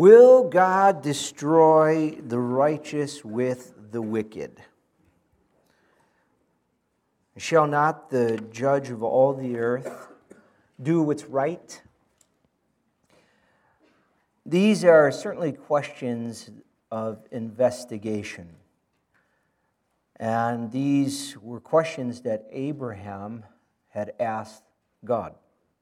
Will God destroy the righteous with the wicked? Shall not the judge of all the earth do what's right? These are certainly questions of investigation. And these were questions that Abraham had asked God.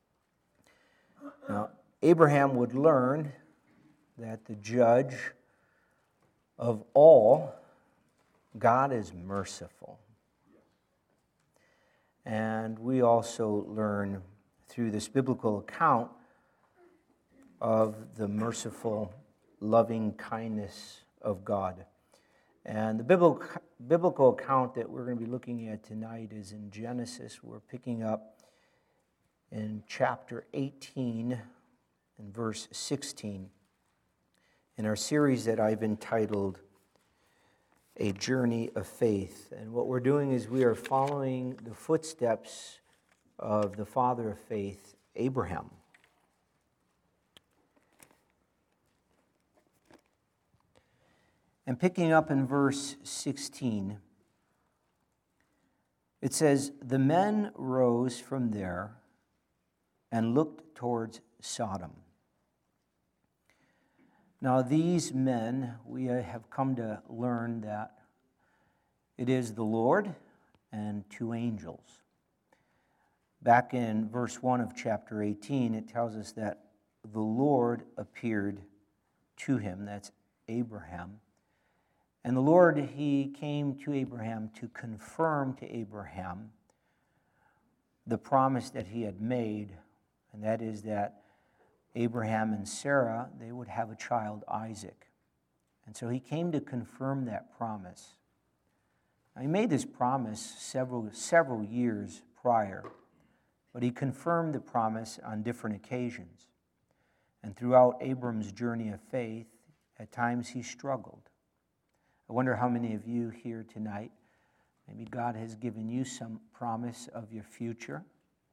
Now, Abraham would learn that the judge of all, God is merciful. And we also learn through this biblical account of the merciful, loving kindness of God. And the biblical account that we're going to be looking at tonight is in Genesis. We're picking up in chapter 18 and verse 16 in our series that I've entitled A Journey of Faith. And what we're doing is we are following the footsteps of the father of faith, Abraham. And picking up in verse 16, it says, "The men rose from there and looked towards Sodom." Now these men, we have come to learn that it is the Lord and two angels. Back in verse 1 of chapter 18, it tells us that the Lord appeared to him, that's Abraham. And the Lord, he came to Abraham to confirm to Abraham the promise that he had made, and that is that Abraham and Sarah, they would have a child, Isaac. And so he came to confirm that promise. Now, he made this promise several years prior, but he confirmed the promise on different occasions. And throughout Abram's journey of faith, at times he struggled. I wonder how many of you here tonight, maybe God has given you some promise of your future.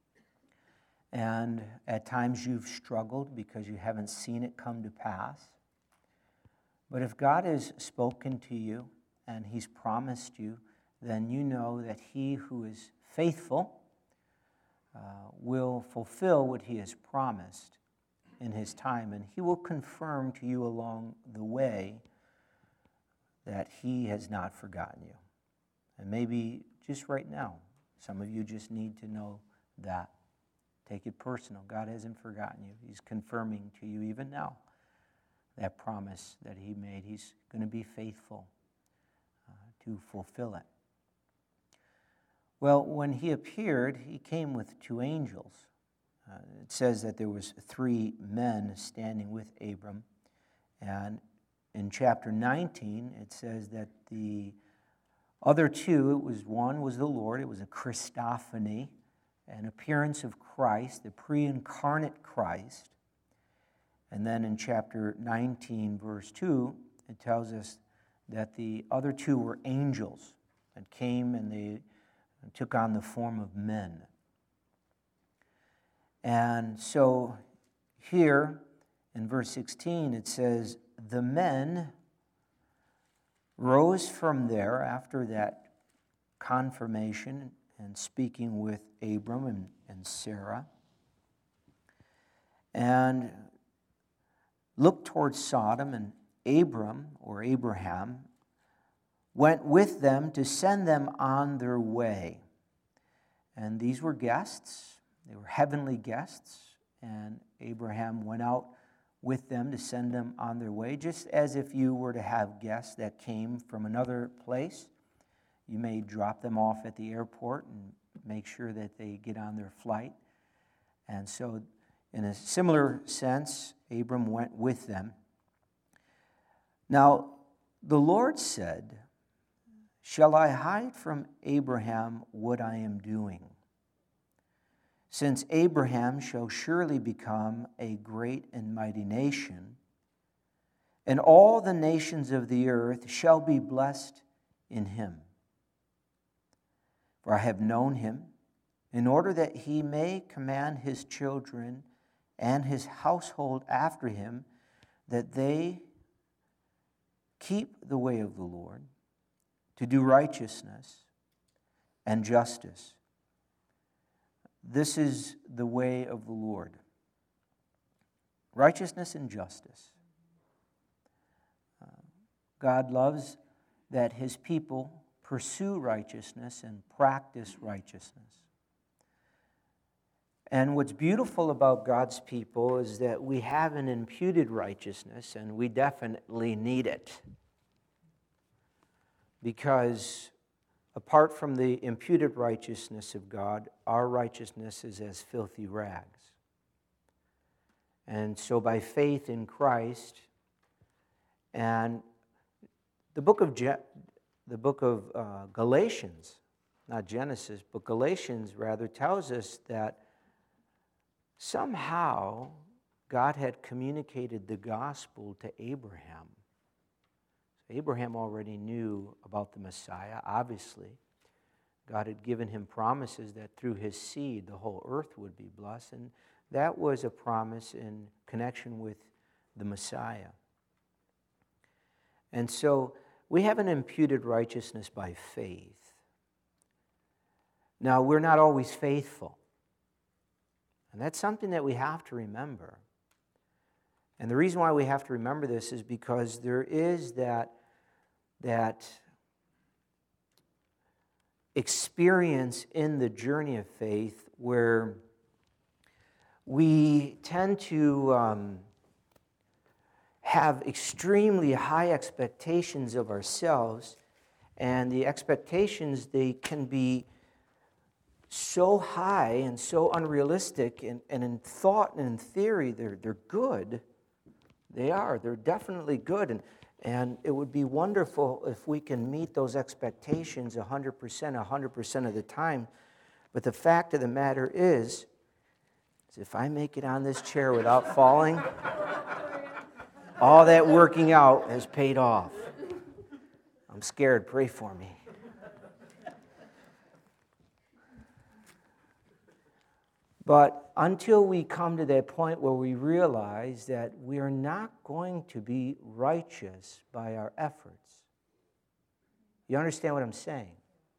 And at times you've struggled because you haven't seen it come to pass. But if God has spoken to you and he's promised you, then you know that he who is faithful will fulfill what he has promised in his time. And he will confirm to you along the way that he has not forgotten you. And maybe just right now, some of you just need to know that. Take it personal. God hasn't forgotten you. He's confirming to you even now that promise that he made. He's going to be faithful to fulfill it. Well, when he appeared, he came with two angels. It says that there was 3 men standing with Abram. And in chapter 19, it says that the other 2, one was the Lord. It was a Christophany, an appearance of Christ, the pre-incarnate Christ. And then in chapter 19, verse 2, it tells us that the other 2 were angels that came and they took on the form of men. And so here in verse 16, it says, "The men rose from there," after that confirmation and speaking with Abram and Sarah, and looked towards Sodom, and Abram, or Abraham, went with them to send them on their way. And these were guests. They were heavenly guests, and Abraham went out with them to send them on their way, just as if you were to have guests that came from another place. You may drop them off at the airport and make sure that they get on their flight. And so, in a similar sense, Abram went with them. Now, the Lord said, "Shall I hide from Abraham what I am doing? Since Abraham shall surely become a great and mighty nation, and all the nations of the earth shall be blessed in him. For I have known him, in order that he may command his children and his household after him that they keep the way of the Lord, to do righteousness and justice. This is the way of the Lord. Righteousness and justice. God loves that his people pursue righteousness and practice righteousness. And what's beautiful about God's people is that we have an imputed righteousness, and we definitely need it. Because apart from the imputed righteousness of God, our righteousness is as filthy rags. And so by faith in Christ, and the book of Galatians, not Genesis, but Galatians rather, tells us that somehow God had communicated the gospel to Abraham. Abraham already knew about the Messiah, obviously. God had given him promises that through his seed the whole earth would be blessed, and that was a promise in connection with the Messiah. And so we have an imputed righteousness by faith. Now, we're not always faithful, and that's something that we have to remember. And the reason why we have to remember this is because there is that experience in the journey of faith where we tend to have extremely high expectations of ourselves, and the expectations, they can be so high and so unrealistic, and in thought and in theory, they're good. They're definitely good, and it would be wonderful if we can meet those expectations 100% of the time. But the fact of the matter is if I make it on this chair without falling, all that working out has paid off. I'm scared. Pray for me. But until we come to that point where we realize that we are not going to be righteous by our efforts. You understand what I'm saying?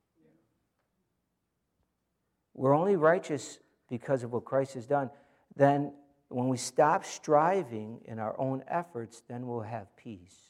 We're only righteous because of what Christ has done. Then when we stop striving in our own efforts, then we'll have peace.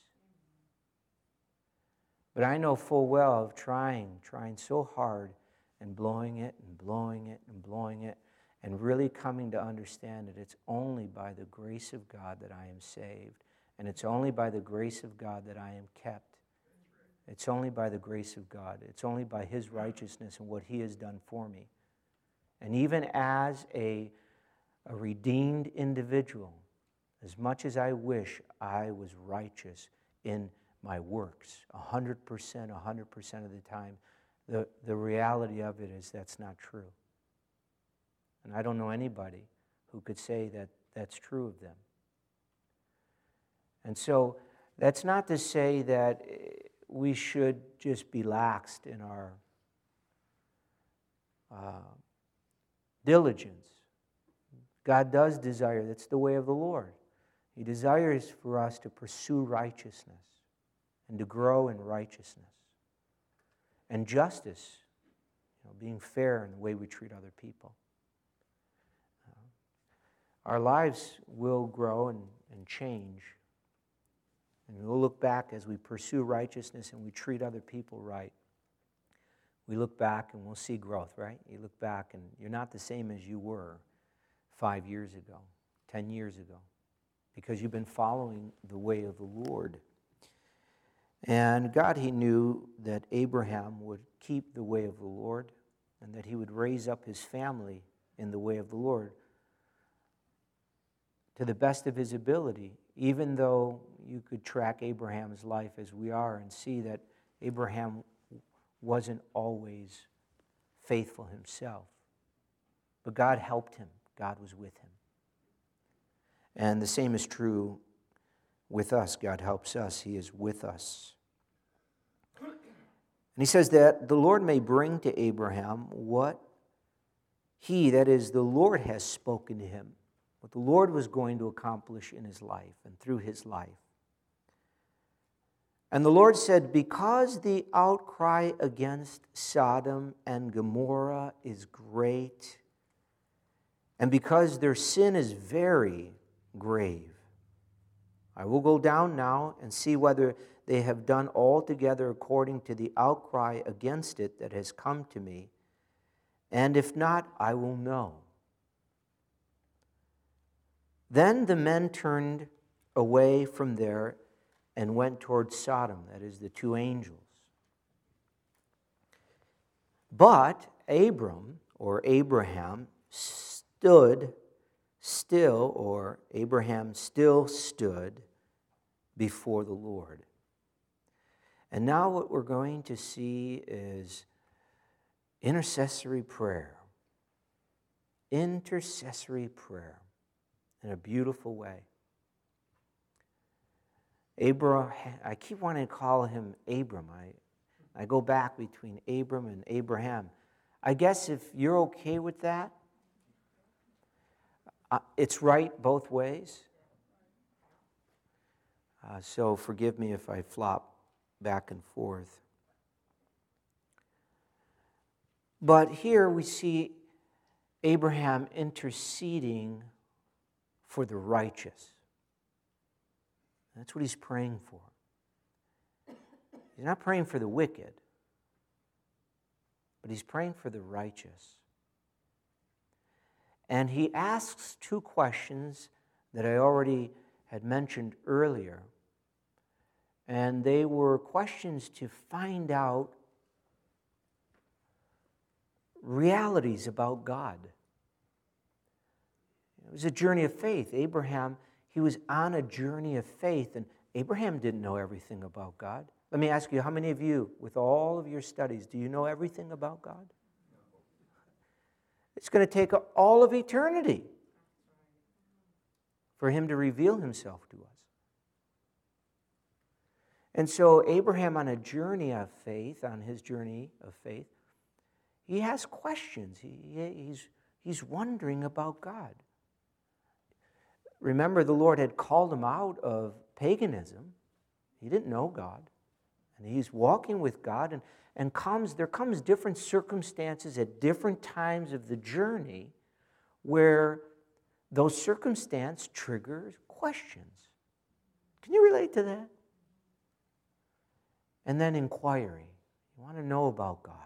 But I know full well of trying so hard and blowing it and blowing it and blowing it, and really coming to understand that it's only by the grace of God that I am saved. And it's only by the grace of God that I am kept. It's only by the grace of God. It's only by his righteousness and what he has done for me. And even as a redeemed individual, as much as I wish I was righteous in my works, 100% of the time, the reality of it is that's not true. And I don't know anybody who could say that that's true of them. And so that's not to say that we should just be laxed in our diligence. God does desire, that's the way of the Lord. He desires for us to pursue righteousness and to grow in righteousness and justice, being fair in the way we treat other people. Our lives will grow and change. And we'll look back as we pursue righteousness and we treat other people right. We look back and we'll see growth, right? You look back and you're not the same as you were 5 years ago, 10 years ago, because you've been following the way of the Lord. And God, he knew that Abraham would keep the way of the Lord and that he would raise up his family in the way of the Lord to the best of his ability, even though you could track Abraham's life as we are and see that Abraham wasn't always faithful himself. But God helped him. God was with him. And the same is true with us. God helps us. He is with us. And he says that the Lord may bring to Abraham what he, that is the Lord, has spoken to him. what the Lord was going to accomplish in his life and through his life. And the Lord said, because the outcry against Sodom and Gomorrah is great, and because their sin is very grave, I will go down now and see whether they have done altogether according to the outcry against it that has come to me, and if not, I will know. Then the men turned away from there and went towards Sodom, that is, the two angels. But Abram, or Abraham, stood still, or Abraham still stood before the Lord. And now what we're going to see is intercessory prayer. Intercessory prayer in a beautiful way. I keep wanting to call him Abram. I go back between Abram and Abraham. I guess if you're okay with that, it's right both ways. So forgive me if I flop back and forth. But here we see Abraham interceding for the righteous. That's what he's praying for. He's not praying for the wicked, but he's praying for the righteous. And he asks two questions that I already had mentioned earlier. And they were questions to find out realities about God. It was a journey of faith. Abraham, he was on a journey of faith, and Abraham didn't know everything about God. Let me ask you, how many of you, with all of your studies, do you know everything about God? It's going to take all of eternity for him to reveal himself to us. And so Abraham, on a journey of faith, on his journey of faith, he has questions. He's wondering about God. Remember, the Lord had called him out of paganism. He didn't know God. And he's walking with God, and there comes different circumstances at different times of the journey where those circumstances trigger questions. Can you relate to that? And then inquiry. You want to know about God.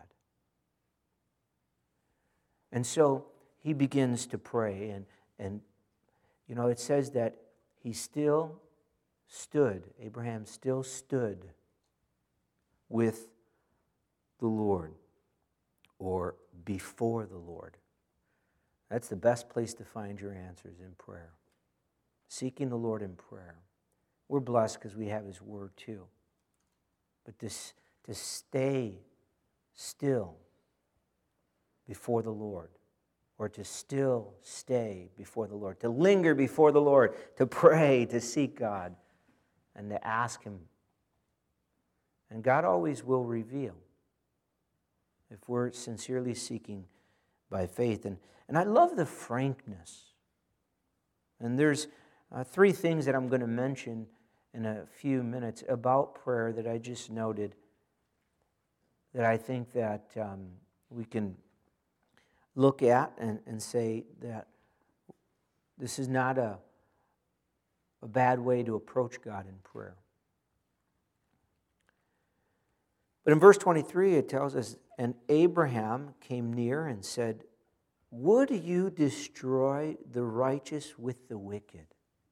And so he begins to pray, and you know, it says that he still stood, Abraham still stood with the Lord, or before the Lord. That's the best place to find your answers, in prayer. Seeking the Lord in prayer. We're blessed because we have his word too. But to stay still before the Lord, or to still stay before the Lord, to linger before the Lord, to pray, to seek God, and to ask him. And God always will reveal if we're sincerely seeking by faith. And I love the frankness. And there's three things that I'm going to mention in a few minutes about prayer that I just noted that I think that we can look at and say that this is not a bad way to approach God in prayer. But in verse 23, it tells us, and Abraham came near and said, would you destroy the righteous with the wicked?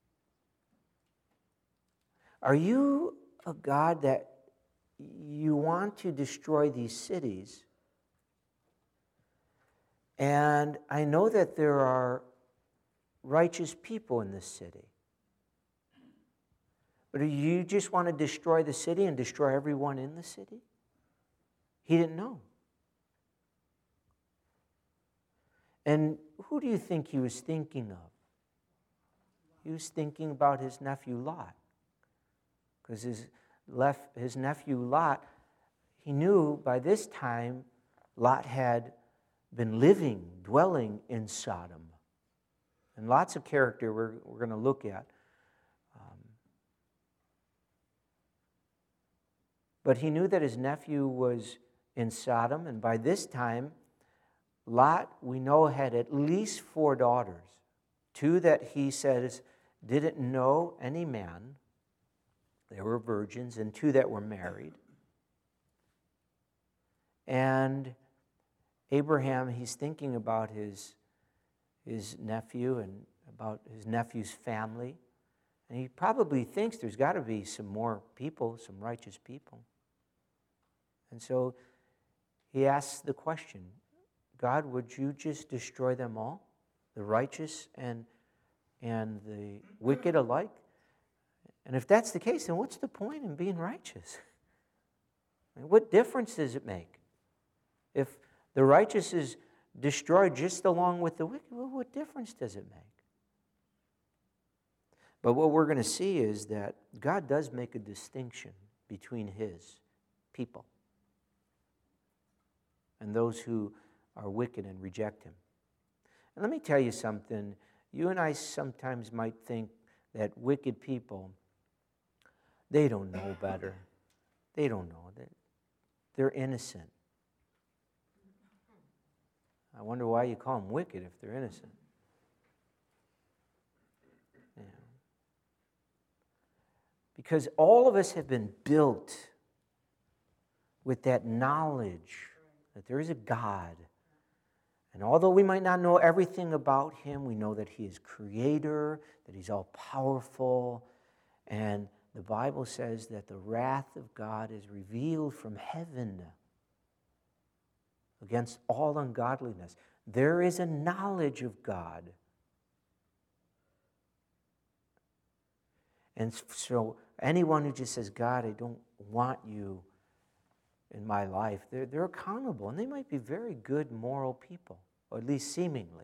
Are you a God that you want to destroy these cities? And I know that there are righteous people in this city. But do you just want to destroy the city and destroy everyone in the city? He didn't know. And who do you think he was thinking of? He was thinking about his nephew Lot. Because his nephew Lot, he knew by this time Lot had been dwelling in Sodom. And lots of character we're going to look at. But he knew that his nephew was in Sodom, and by this time, Lot, we know, had at least 4 daughters. 2 that he says didn't know any man. They were virgins, and 2 that were married. And Abraham, he's thinking about his nephew and about his nephew's family. And he probably thinks there's got to be some more people, some righteous people. And so he asks the question, God, would you just destroy them all, the righteous and the wicked alike? And if that's the case, then what's the point in being righteous? I mean, what difference does it make? If the righteous is destroyed just along with the wicked, well, what difference does it make? But what we're going to see is that God does make a distinction between his people and those who are wicked and reject him. And let me tell you something. You and I sometimes might think that wicked people, they don't know better. They don't know. They're innocent. I wonder why you call them wicked if they're innocent. Yeah. Because all of us have been built with that knowledge that there is a God. And although we might not know everything about him, we know that he is creator, that he's all-powerful, and the Bible says that the wrath of God is revealed from heaven against all ungodliness. There is a knowledge of God. And so anyone who just says, God, I don't want you in my life, they're accountable. And they might be very good moral people, or at least seemingly.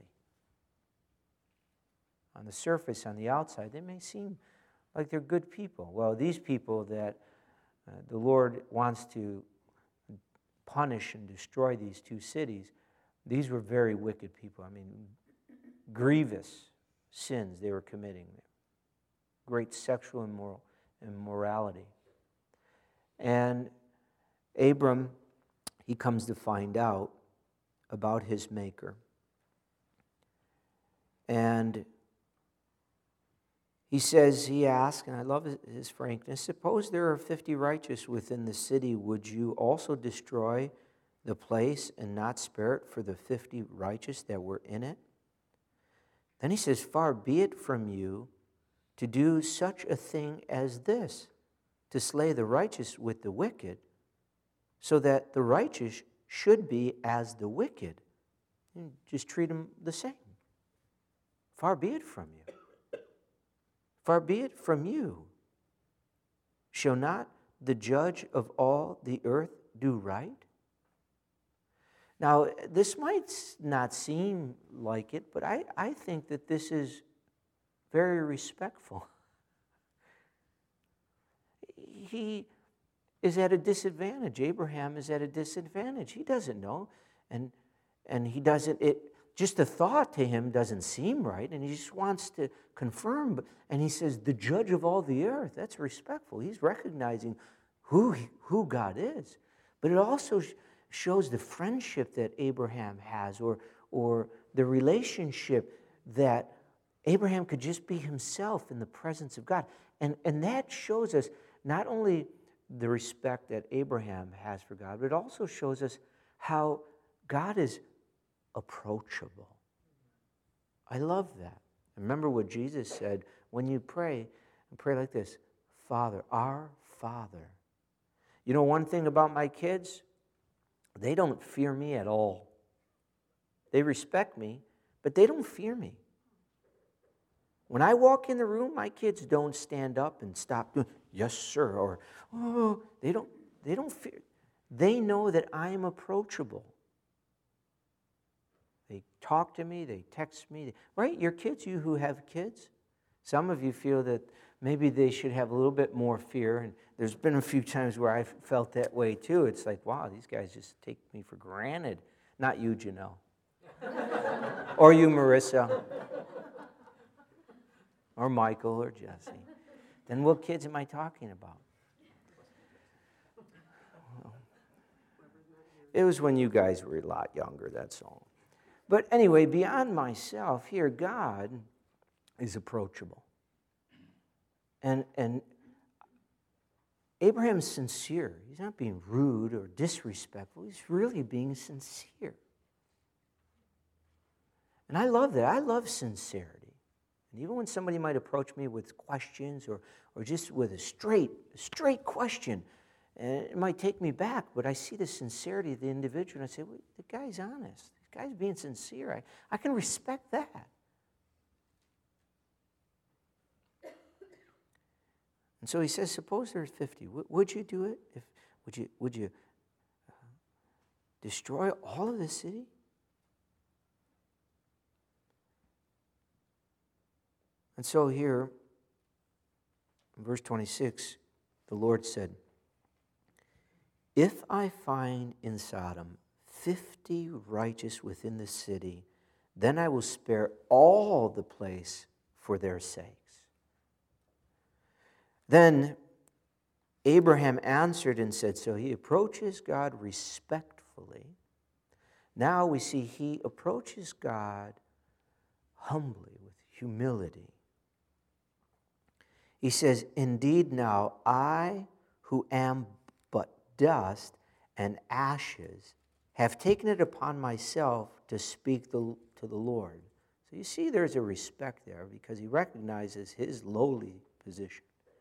On the surface, on the outside, they may seem like they're good people. Well, these people that the Lord wants to punish and destroy, these 2 cities, these were very wicked people. I mean, grievous sins they were committing. Great sexual immorality. And Abram, he comes to find out about his Maker. And he asks, and I love his frankness, suppose there are 50 righteous within the city, would you also destroy the place and not spare it for the 50 righteous that were in it? Then he says, far be it from you to do such a thing as this, to slay the righteous with the wicked, so that the righteous should be as the wicked. And just treat them the same. Far be it from you. Far be it from you. Shall not the judge of all the earth do right? Now, this might not seem like it, but I think that this is very respectful. He is at a disadvantage. Abraham is at a disadvantage. He doesn't know. And he doesn't, just the thought to him doesn't seem right, and he just wants to confirm. And he says, the judge of all the earth. That's respectful. He's recognizing who God is. But it also shows the friendship that Abraham has, or the relationship that Abraham could just be himself in the presence of God. And that shows us not only the respect that Abraham has for God, but it also shows us how God is approachable. I love that. Remember what Jesus said, when you pray, and pray like this, Father, our Father. You know one thing about my kids? They don't fear me at all. They respect me, but they don't fear me. When I walk in the room, my kids don't stand up and stop doing, yes, sir, or, oh, they don't fear. They know that I am approachable. They talk to me, they text me, right? Your kids, you who have kids, some of you feel that maybe they should have a little bit more fear, and there's been a few times where I've felt that way too. It's like, wow, these guys just take me for granted. Not you, Janelle. Or you, Marissa. or Michael or Jesse. Then what kids am I talking about? It was when you guys were a lot younger, that's all. But anyway, beyond myself, here, God is approachable. And Abraham's sincere. He's not being rude or disrespectful. He's really being sincere. And I love that. I love sincerity. And even when somebody might approach me with questions or just with a straight question, and it might take me back, but I see the sincerity of the individual, and I say, well, the guy's honest. The guy's being sincere. I can respect that. And so he says, suppose there's 50. Would you do it? Would you destroy all of the city? And so here, in verse 26, the Lord said, if I find in Sodom 50 righteous within the city, then I will spare all the place for their sakes. Then Abraham answered and said, so he approaches God respectfully. Now we see he approaches God humbly, with humility. He says, indeed now I who am but dust and ashes have taken it upon myself to speak to the Lord. So you see there's a respect there because he recognizes his lowly position.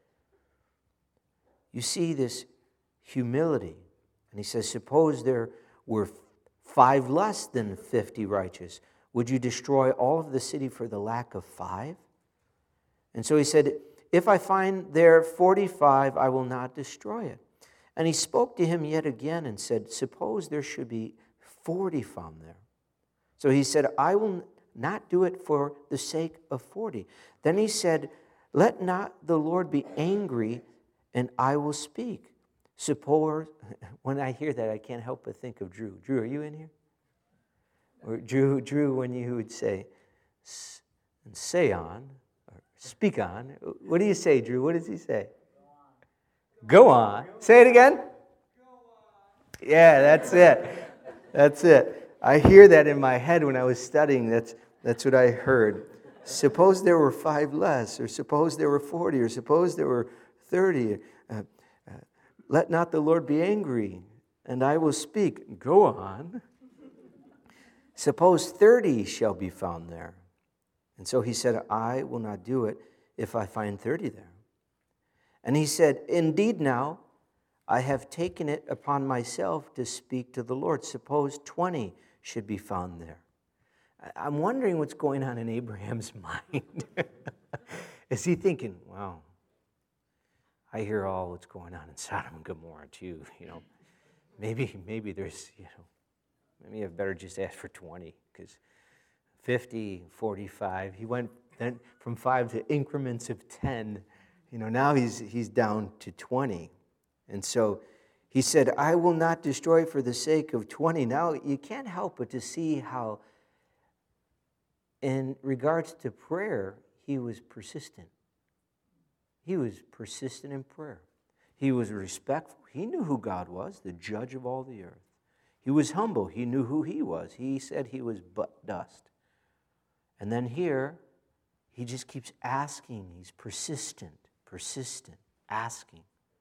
You see this humility. And he says, suppose there were 5 less than 50 righteous. Would you destroy all of the city for the lack of 5? And so he said, if I find there 45, I will not destroy it. And he spoke to him yet again and said, suppose there should be 40 found there. So he said, I will not do it for the sake of 40. Then he said, let not the Lord be angry, and I will speak. Suppose, when I hear that, I can't help but think of Drew. Drew, are you in here? Or Drew, when you would say on, or speak on. What do you say, Drew? What does he say? Go on. Say it again. Go on. Yeah, that's it. That's it. I hear that in my head when I was studying. That's what I heard. Suppose there were 5 less, or suppose there were 40, or suppose there were 30. Let not the Lord be angry, and I will speak. Go on. Suppose 30 shall be found there. And so he said, I will not do it if I find 30 there. And he said, indeed now, I have taken it upon myself to speak to the Lord. Suppose 20 should be found there. I'm wondering what's going on in Abraham's mind. Is he thinking, wow, I hear all what's going on in Sodom and Gomorrah too, Maybe there's, maybe I've better just ask for 20, because 50, 45, he went then from 5 to increments of 10. Now he's down to 20. And so he said, I will not destroy for the sake of 20. Now you can't help but to see how, in regards to prayer, he was persistent. He was persistent in prayer. He was respectful. He knew who God was, the judge of all the earth. He was humble. He knew who he was. He said he was but dust. And then here, he just keeps asking. He's persistent, asking.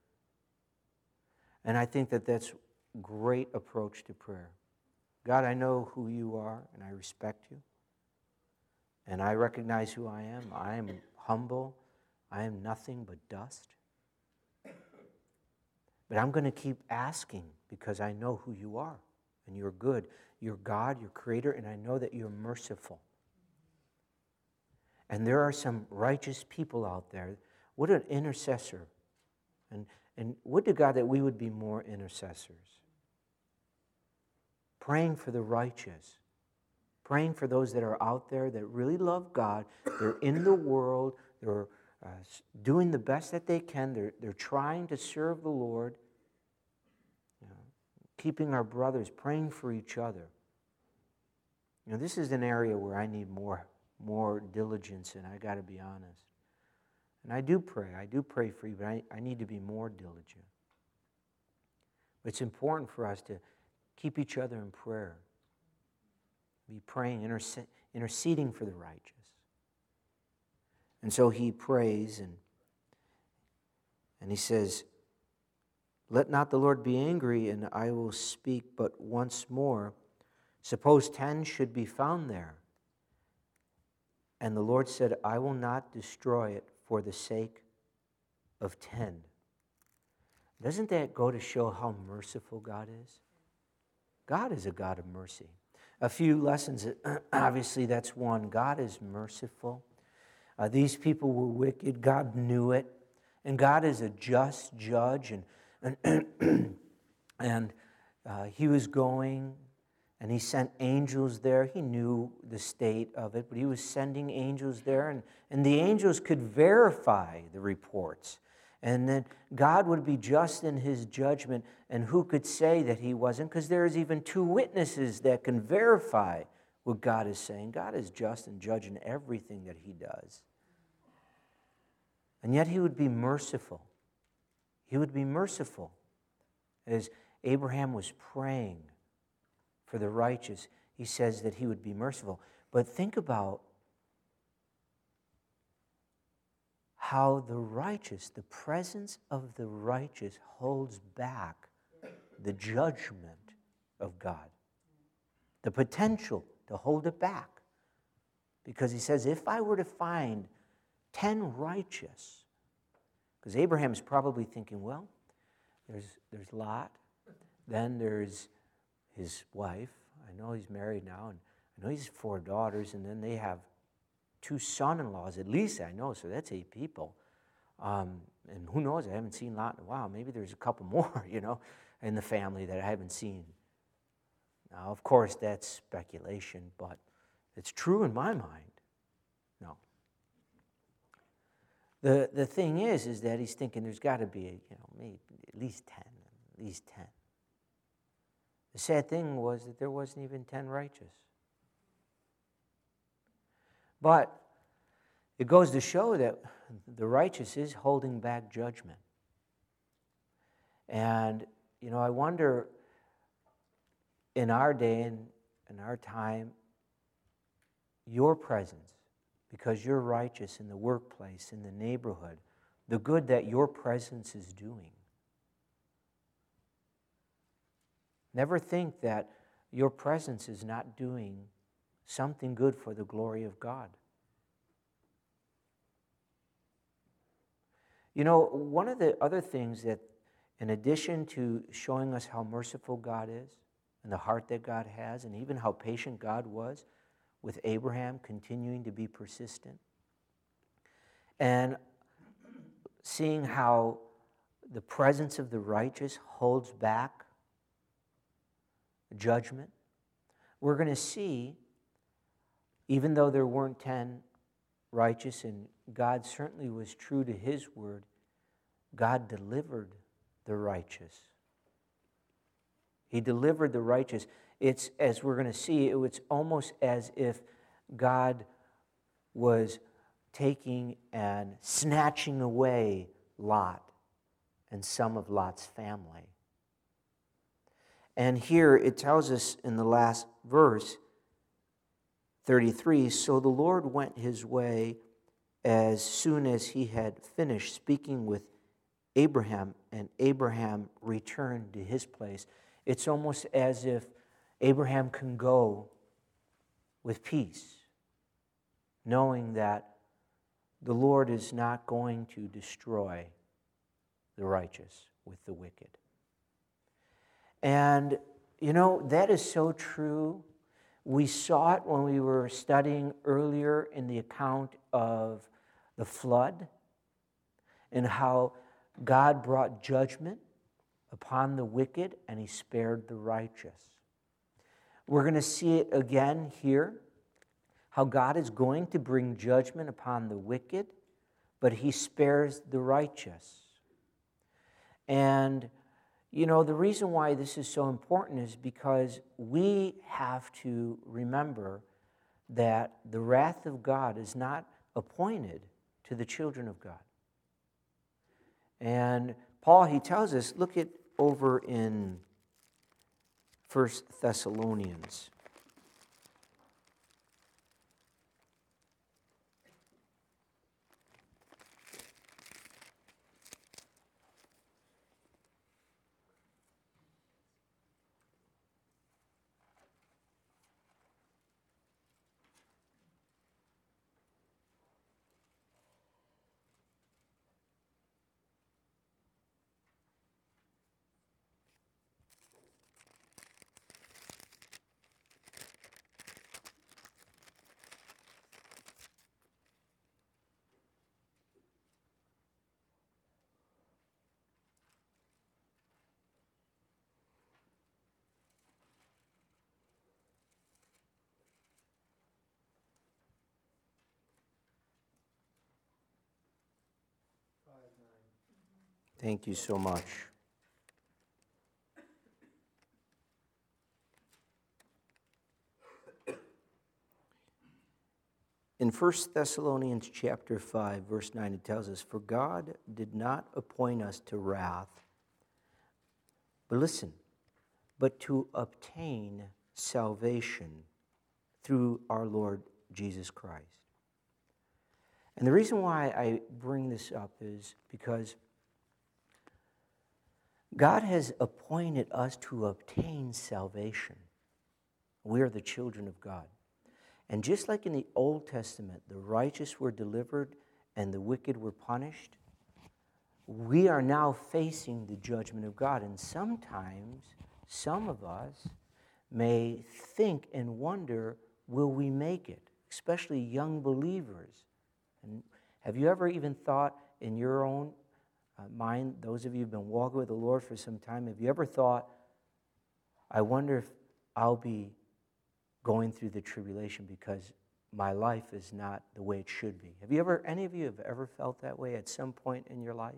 And I think that that's a great approach to prayer. God, I know who you are, and I respect you. And I recognize who I am. I am humble. I am nothing but dust. But I'm going to keep asking because I know who you are, and you're good. You're God, you're creator, and I know that you're merciful. And there are some righteous people out there. What an intercessor. And would to God that we would be more intercessors. Praying for the righteous. Praying for those that are out there that really love God. They're in the world. They're doing the best that they can. They're trying to serve the Lord. Keeping our brothers, praying for each other. This is an area where I need more diligence in, I got to be honest. And I do pray for you, but I need to be more diligent. But it's important for us to keep each other in prayer. Be praying, interceding for the righteous. And so he prays and he says, let not the Lord be angry, and I will speak but once more. Suppose 10 should be found there. And the Lord said, I will not destroy it for the sake of 10. Doesn't that go to show how merciful God is? God is a God of mercy. A few lessons, obviously that's one. God is merciful. These people were wicked. God knew it. And God is a just judge. And he was going, and he sent angels there. He knew the state of it, but he was sending angels there. And the angels could verify the reports. And then God would be just in his judgment. And who could say that he wasn't? Because there's even 2 witnesses that can verify what God is saying. God is just and judging everything that he does. And yet he would be merciful. He would be merciful. As Abraham was praying for the righteous, he says that he would be merciful. But think about how the righteous, the presence of the righteous holds back the judgment of God. The potential to hold it back. Because he says, if I were to find 10 righteous, because Abraham's probably thinking, well, there's Lot, then there's his wife. I know he's married now, and I know he's 4 daughters, and then they have 2 son-in-laws, at least I know, so that's 8 people. And who knows, I haven't seen Lot in a while. Maybe there's a couple more, in the family that I haven't seen. Now, of course, that's speculation, but it's true in my mind. No. The thing is that he's thinking there's got to be, maybe at least 10. The sad thing was that there wasn't even 10 righteous. But it goes to show that the righteous is holding back judgment. And, I wonder, in our day and in our time, your presence, because you're righteous in the workplace, in the neighborhood, the good that your presence is doing. Never think that your presence is not doing something good for the glory of God. One of the other things that, in addition to showing us how merciful God is and the heart that God has, and even how patient God was with Abraham continuing to be persistent, and seeing how the presence of the righteous holds back judgment, we're going to see, even though there weren't 10 righteous, and God certainly was true to his word, God delivered the righteous. He delivered the righteous. It's, as we're going to see, it's almost as if God was taking and snatching away Lot and some of Lot's family. And here it tells us in the last verse, 33, so the Lord went his way as soon as he had finished speaking with Abraham, and Abraham returned to his place. It's almost as if Abraham can go with peace, knowing that the Lord is not going to destroy the righteous with the wicked. And, that is so true. We saw it when we were studying earlier in the account of the flood and how God brought judgment upon the wicked and he spared the righteous. We're going to see it again here, how God is going to bring judgment upon the wicked, but he spares the righteous. And, the reason why this is so important is because we have to remember that the wrath of God is not appointed to the children of God. And Paul, he tells us, look at over in 1 Thessalonians. Thank you so much. In 1 Thessalonians chapter 5, verse 9, it tells us, "For God did not appoint us to wrath, but listen, but to obtain salvation through our Lord Jesus Christ." And the reason why I bring this up is because God has appointed us to obtain salvation. We are the children of God. And just like in the Old Testament, the righteous were delivered and the wicked were punished, we are now facing the judgment of God. And sometimes, some of us may think and wonder, will we make it? Especially young believers. And have you ever even thought in your own mind, those of you who've been walking with the Lord for some time, have you ever thought, I wonder if I'll be going through the tribulation because my life is not the way it should be? Have you ever, any of you have ever felt that way at some point in your life?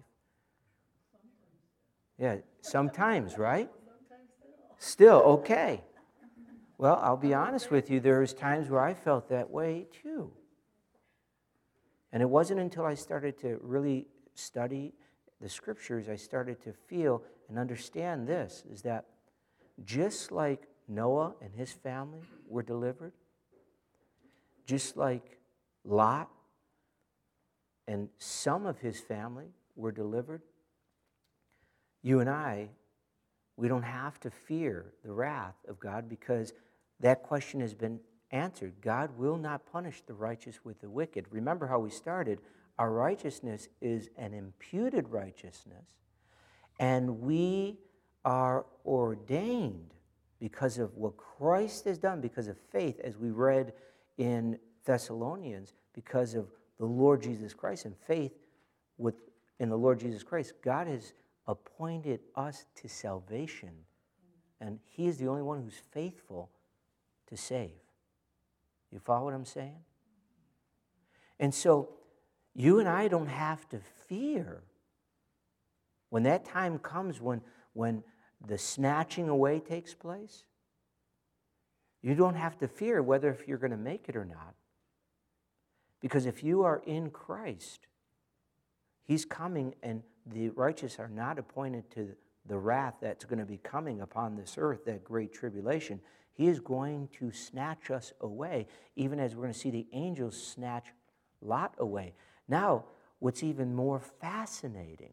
Yeah, sometimes, right? Still, okay. Well, I'll be honest with you, there was times where I felt that way too. And it wasn't until I started to really study the scriptures, I started to feel and understand this, is that just like Noah and his family were delivered, just like Lot and some of his family were delivered, you and I, we don't have to fear the wrath of God because that question has been answered. God will not punish the righteous with the wicked. Remember how we started. Our righteousness is an imputed righteousness, and we are ordained because of what Christ has done, because of faith, as we read in Thessalonians, because of the Lord Jesus Christ and faith in the Lord Jesus Christ. God has appointed us to salvation, and He is the only one who's faithful to save. You follow what I'm saying? And so, you and I don't have to fear when that time comes, when the snatching away takes place. You don't have to fear whether if you're going to make it or not. Because if you are in Christ, He's coming, and the righteous are not appointed to the wrath that's going to be coming upon this earth, that great tribulation. He is going to snatch us away, even as we're going to see the angels snatch Lot away. Now, what's even more fascinating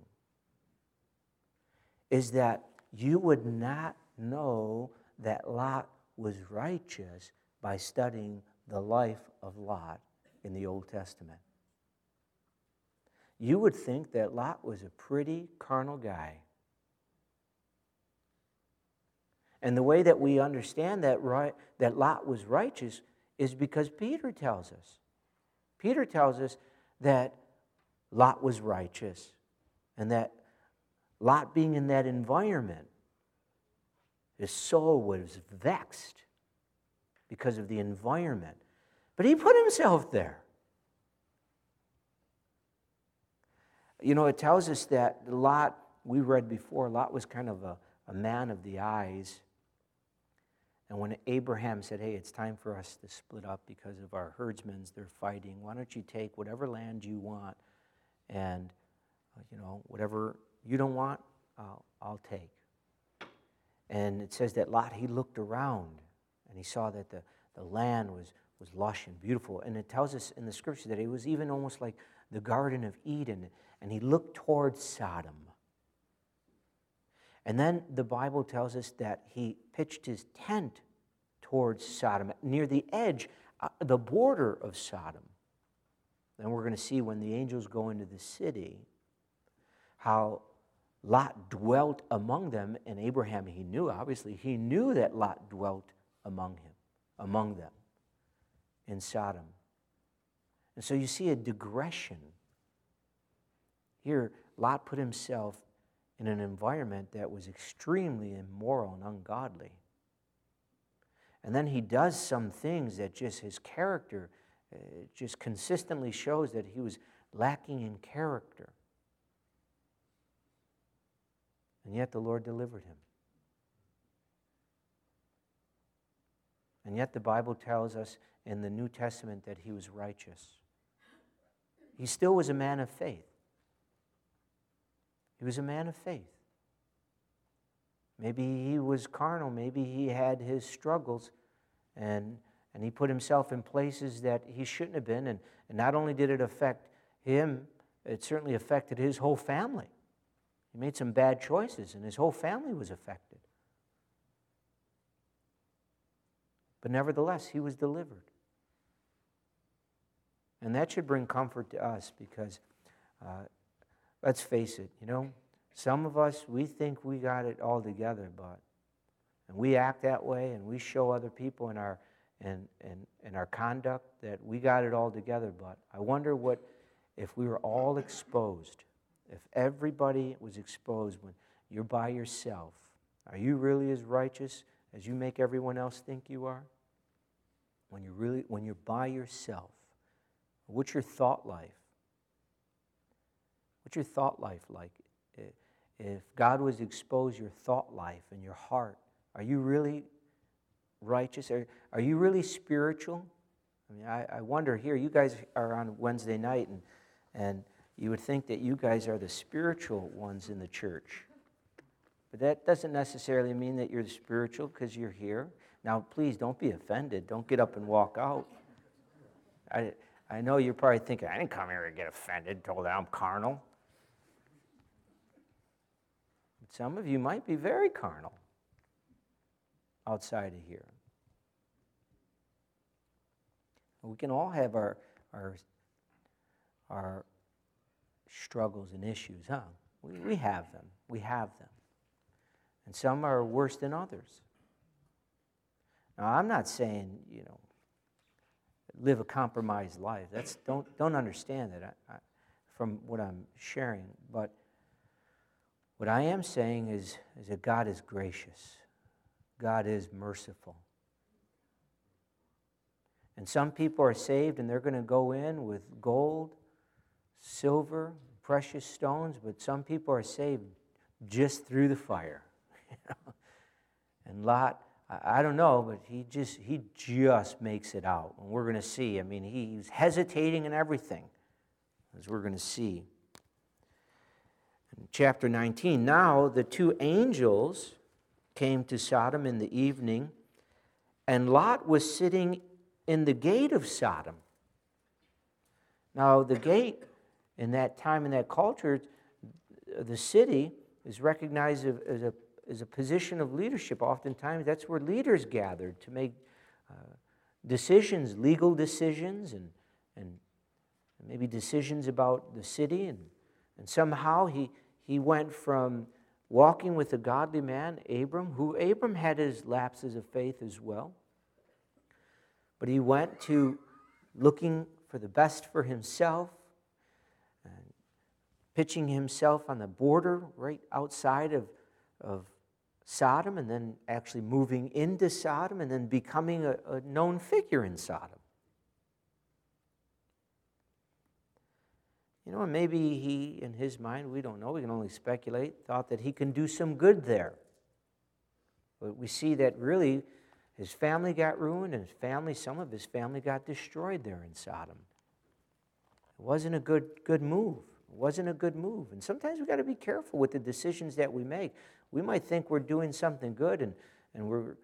is that you would not know that Lot was righteous by studying the life of Lot in the Old Testament. You would think that Lot was a pretty carnal guy. And the way that we understand that Lot was righteous is because Peter tells us. Peter tells us that Lot was righteous, and that Lot being in that environment, his soul was vexed because of the environment. But he put himself there. You know, it tells us that Lot, we read before, Lot was kind of a man of the eyes. And when Abraham said, hey, it's time for us to split up because of our herdsmen, they're fighting, why don't you take whatever land you want and Whatever you don't want, I'll take. And it says that Lot, he looked around and he saw that the land was lush and beautiful. And it tells us in the scripture that it was even almost like the Garden of Eden. And he looked towards Sodom. And then the Bible tells us that he pitched his tent towards Sodom, near the edge, the border of Sodom. Then we're going to see when the angels go into the city, how Lot dwelt among them, and Abraham, he knew that Lot dwelt among them in Sodom. And so you see a digression. Here, Lot put himself in an environment that was extremely immoral and ungodly. And then he does some things that just his character just consistently shows that he was lacking in character. And yet the Lord delivered him. And yet the Bible tells us in the New Testament that he was righteous. He still was a man of faith. He was a man of faith. Maybe he was carnal. Maybe he had his struggles. And he put himself in places that he shouldn't have been. And not only did it affect him, it certainly affected his whole family. He made some bad choices, and his whole family was affected. But nevertheless, he was delivered. And that should bring comfort to us because, let's face it, some of us, we think we got it all together, and we act that way, and we show other people in our conduct that we got it all together. But I wonder what if we were all exposed. If everybody was exposed when you're by yourself, are you really as righteous as you make everyone else think you are? When you're by yourself, what's your thought life? What's your thought life like? If God was to expose your thought life and your heart, are you really righteous? Are you really spiritual? I mean, I wonder here, you guys are on Wednesday night, and you would think that you guys are the spiritual ones in the church. But that doesn't necessarily mean that you're spiritual because you're here. Now, please don't be offended. Don't get up and walk out. I know you're probably thinking, I didn't come here to get offended, told that I'm carnal. But some of you might be very carnal outside of here. We can all have our struggles and issues, huh? We have them. We have them. And some are worse than others. Now, I'm not saying, live a compromised life. Don't understand that from what I'm sharing. But what I am saying is that God is gracious. God is merciful. And some people are saved and they're going to go in with gold, silver, precious stones, but some people are saved just through the fire. And Lot, I don't know, but he just makes it out. And we're going to see. I mean, he's hesitating and everything, as we're going to see. In chapter 19, now the two angels came to Sodom in the evening, and Lot was sitting in the gate of Sodom. Now, the gate in that time, in that culture, the city is recognized as a position of leadership. Oftentimes, that's where leaders gathered to make decisions, legal decisions, and maybe decisions about the city. And somehow he went from walking with a godly man, Abram had his lapses of faith as well. But he went to looking for the best for himself, and pitching himself on the border right outside of Sodom, and then actually moving into Sodom, and then becoming a known figure in Sodom. And maybe he, in his mind, we don't know, we can only speculate, thought that he can do some good there. But we see that really his family got ruined, and some of his family got destroyed there in Sodom. It wasn't a good move. It It wasn't a good move. And sometimes we've got to be careful with the decisions that we make. We might think we're doing something good, and we're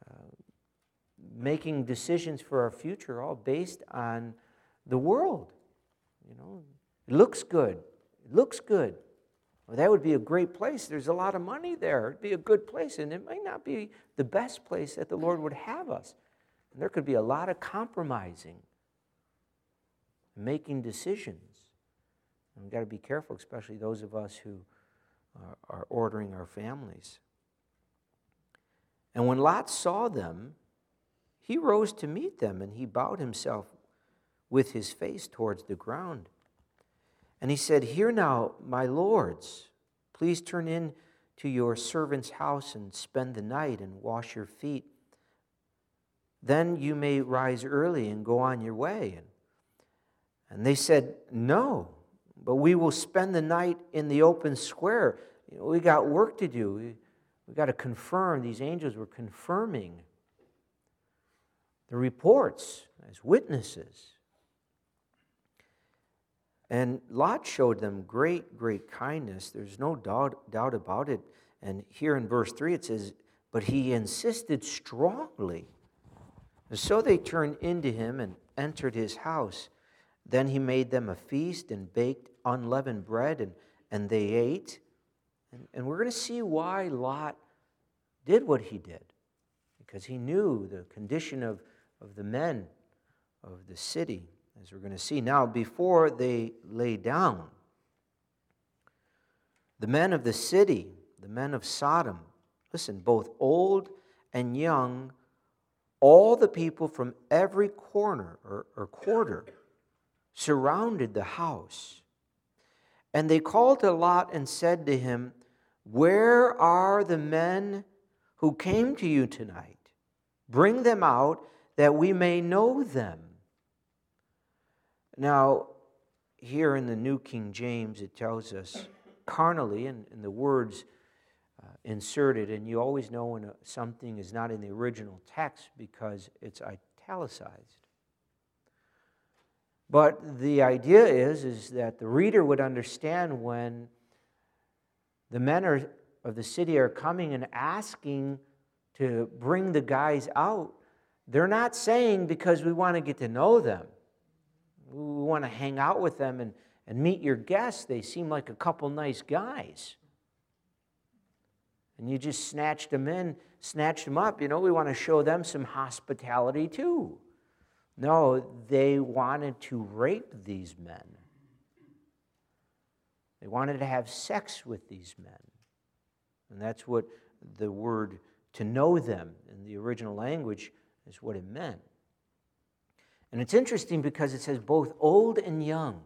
making decisions for our future all based on the world. It looks good. It looks good. Well, that would be a great place. There's a lot of money there. It'd be a good place, and it might not be the best place that the Lord would have us. And there could be a lot of compromising, making decisions. And we've got to be careful, especially those of us who are ordering our families. And when Lot saw them, he rose to meet them, and he bowed himself with his face towards the ground. And he said, "Hear now, my lords, please turn in to your servant's house and spend the night and wash your feet. Then you may rise early and go on your way." And they said, "No, but we will spend the night in the open square. We got work to do. We got to confirm." These angels were confirming the reports as witnesses. And Lot showed them great, great kindness. There's no doubt about it. And here in verse 3 it says, "But he insisted strongly." And so they turned into him and entered his house. Then he made them a feast and baked unleavened bread, and they ate. And we're going to see why Lot did what he did. Because he knew the condition of the men of the city, as we're going to see. Now, before they lay down, the men of the city, the men of Sodom, listen, both old and young, all the people from every corner or quarter surrounded the house. And they called to Lot and said to him, "Where are the men who came to you tonight? Bring them out that we may know them." Now, here in the New King James, it tells us carnally, and the words inserted, and you always know when something is not in the original text because it's italicized. But the idea is that the reader would understand when the men of the city are coming and asking to bring the guys out, they're not saying because we want to get to know them. We want to hang out with them and meet your guests. They seem like a couple nice guys. And you just snatched them up. We want to show them some hospitality too. No, they wanted to rape these men. They wanted to have sex with these men. And that's what the word "to know them" in the original language is what it meant. And it's interesting because it says both old and young.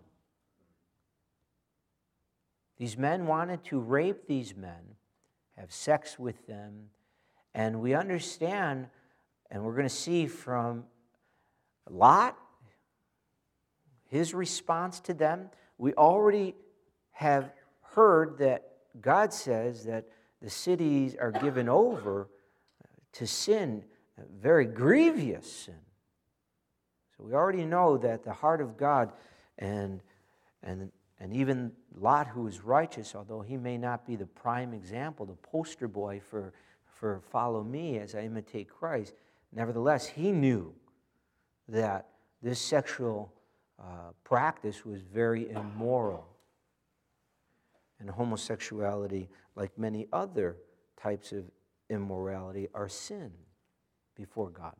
These men wanted to rape these men, have sex with them, and we understand, and we're going to see from Lot, his response to them. We already have heard that God says that the cities are given over to sin, very grievous sin. So we already know that the heart of God and even Lot, who is righteous, although he may not be the prime example, the poster boy for follow me as I imitate Christ, nevertheless, he knew that this sexual practice was very immoral. And homosexuality, like many other types of immorality, are sin before God.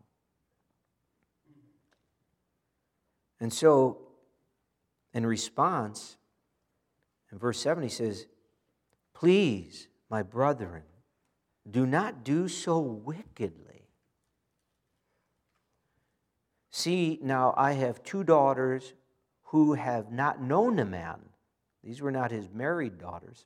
And so, in response, in verse 7, he says, "Please, my brethren, do not do so wickedly. See, now I have 2 daughters who have not known a man." These were not his married daughters.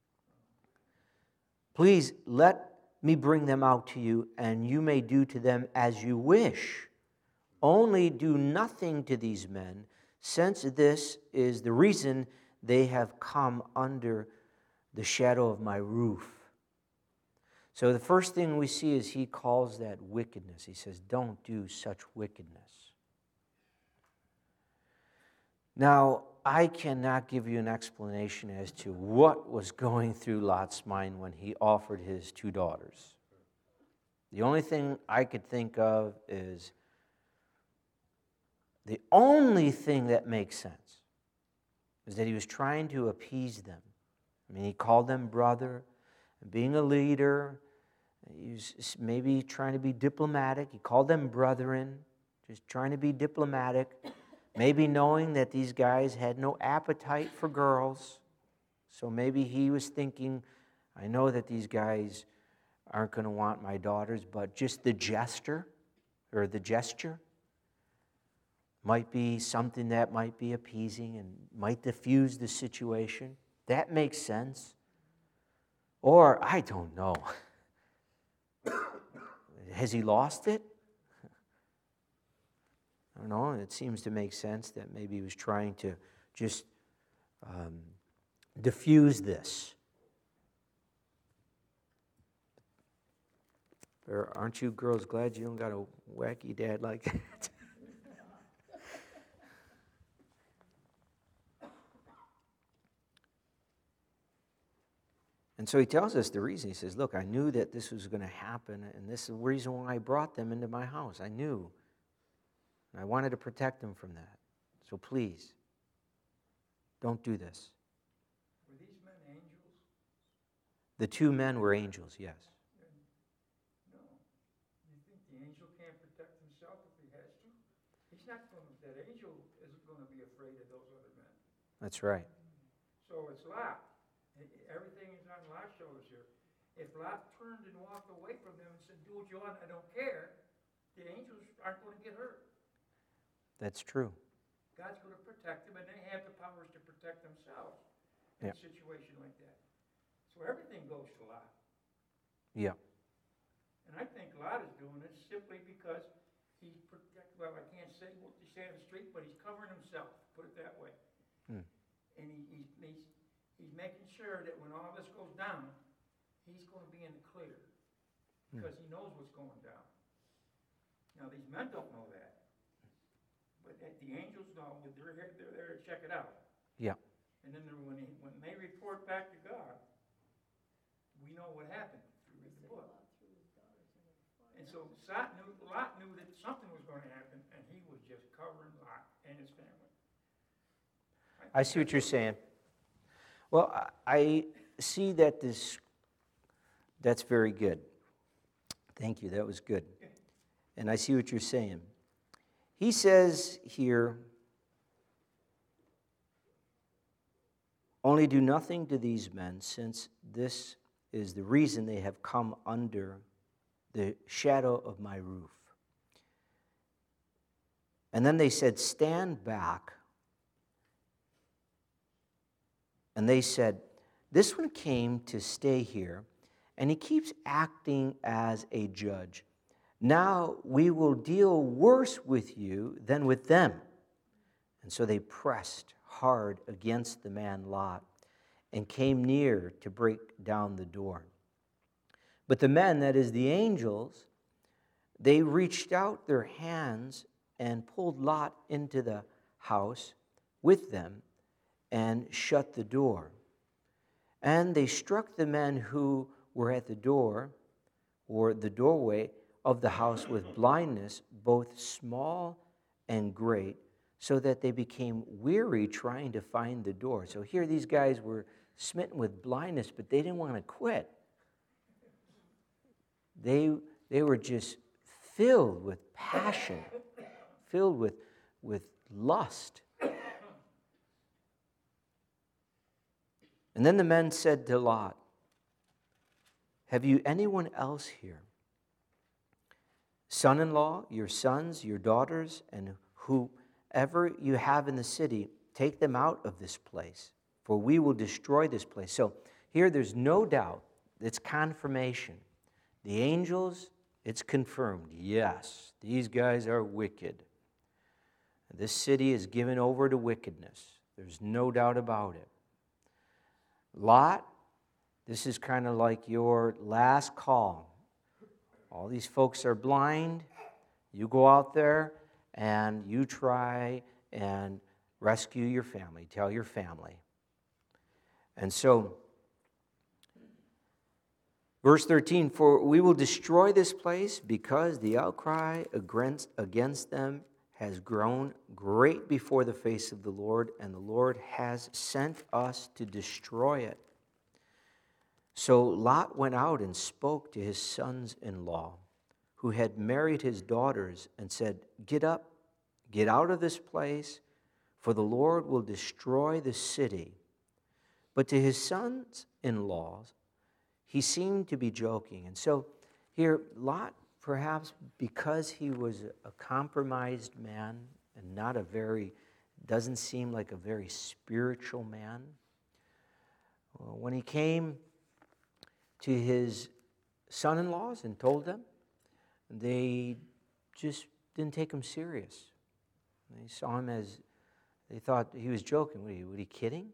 "Please let me bring them out to you, and you may do to them as you wish. Only do nothing to these men, since this is the reason they have come under the shadow of my roof." So the first thing we see is he calls that wickedness. He says, don't do such wickedness. Now, I cannot give you an explanation as to what was going through Lot's mind when he offered his 2 daughters. The only thing I could think of is the only thing that makes sense is that he was trying to appease them. I mean, he called them brother, and being a leader, he was maybe trying to be diplomatic. He called them brethren, just trying to be diplomatic. Maybe knowing that these guys had no appetite for girls. So maybe he was thinking, I know that these guys aren't going to want my daughters, but just the gesture might be something that might be appeasing and might diffuse the situation. That makes sense. Or, I don't know. Has he lost it? I don't know. It seems to make sense that maybe he was trying to just diffuse this. Or aren't you girls glad you don't got a wacky dad like that? And so he tells us the reason. He says, look, I knew that this was going to happen, and this is the reason why I brought them into my house. I knew. And I wanted to protect them from that. So please, don't do this. Were these men angels? The 2 men were angels, yes. No. You think the angel can't protect himself if he has to? He's not going to, that angel isn't going to be afraid of those other men. That's right. So it's Lot. Everything is on Lot's shoulders here. If Lot turned and walked away from them and said, do what you want, I don't care, the angels aren't going to get hurt. That's true. God's going to protect them, and they have the powers to protect themselves in a situation like that. So everything goes to Lot. Yeah. And I think Lot is doing it simply because he's I can't say what they say on the street, but he's covering himself, put it that way. And he's making sure that when all this goes down, he's going to be in the clear because he knows what's going down. Now, these men don't know that. But the angels know that they're there to check it out. Yeah. And then when they report back to God, we know what happened through the book. And so Lot knew that something was going to happen, and he was just covering Lot and his family. I see what you're saying. Well, I see that that's very good. Thank you, that was good. And I see what you're saying. He says here, only do nothing to these men, since this is the reason they have come under the shadow of my roof. And then they said, stand back. And they said, this one came to stay here, and he keeps acting as a judge. Now we will deal worse with you than with them. And so they pressed hard against the man Lot and came near to break down the door. But the men, that is the angels, they reached out their hands and pulled Lot into the house with them and shut the door. And they struck the men who were at the door, or the doorway of the house, with blindness, both small and great, so that they became weary trying to find the door. So here these guys were smitten with blindness, but they didn't want to quit. They were just filled with passion, filled with lust. And then the men said to Lot, have you anyone else here? Son-in-law, your sons, your daughters, and whoever you have in the city, take them out of this place, for we will destroy this place. So here there's no doubt, it's confirmation. The angels, it's confirmed. Yes, these guys are wicked. This city is given over to wickedness. There's no doubt about it. Lot, this is kind of like your last call. All these folks are blind. You go out there and you try and rescue your family, tell your family. And so, verse 13, for we will destroy this place because the outcry against them has grown great before the face of the Lord, and the Lord has sent us to destroy it. So Lot went out and spoke to his sons-in-law, who had married his daughters, and said, get up, get out of this place, for the Lord will destroy the city. But to his sons-in-law, he seemed to be joking. And so here, Lot, perhaps because he was a compromised man and doesn't seem like a very spiritual man, when he came to his son-in-laws and told them, they just didn't take him serious. They saw him as, they thought he was joking. Was he kidding?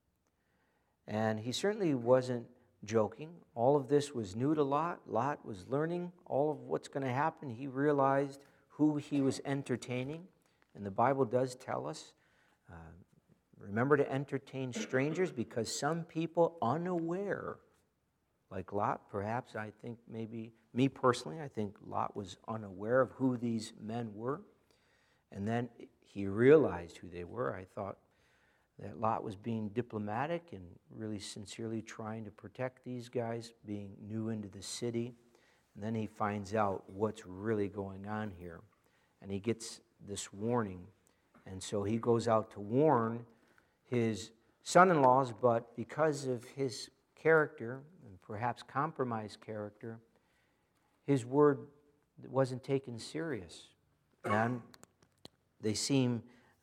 And he certainly wasn't joking. All of this was new to Lot. Lot was learning all of what's going to happen. He realized who he was entertaining. And the Bible does tell us, remember to entertain strangers, because some people unaware, like Lot, perhaps, I think maybe, me personally, I think Lot was unaware of who these men were. And then he realized who they were. I thought that Lot was being diplomatic and really sincerely trying to protect these guys, being new into the city. And then he finds out what's really going on here. And he gets this warning. And so he goes out to warn his son-in-laws, but because of his character, and perhaps compromised character, his word wasn't taken serious. And it seemed